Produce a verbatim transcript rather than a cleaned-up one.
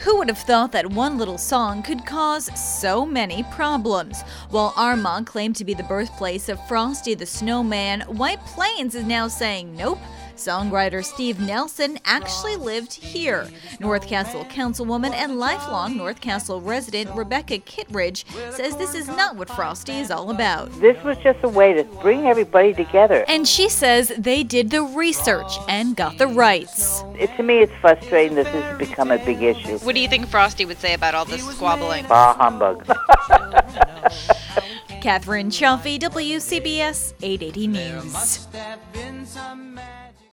Who would have thought that one little song could cause so many problems? While Armonk claimed to be the birthplace of Frosty the Snowman, White Plains is now saying nope. Songwriter Steve Nelson actually lived here. North Castle councilwoman and lifelong North Castle resident Rebecca Kittredge says this is not what Frosty is all about. This was just a way to bring everybody together. And she says they did the research and got the rights. It, to me, it's frustrating that this has become a big issue. What do you think Frosty would say about all this squabbling? Bah humbug. Catherine Chaffee, W C B S eight eighty News.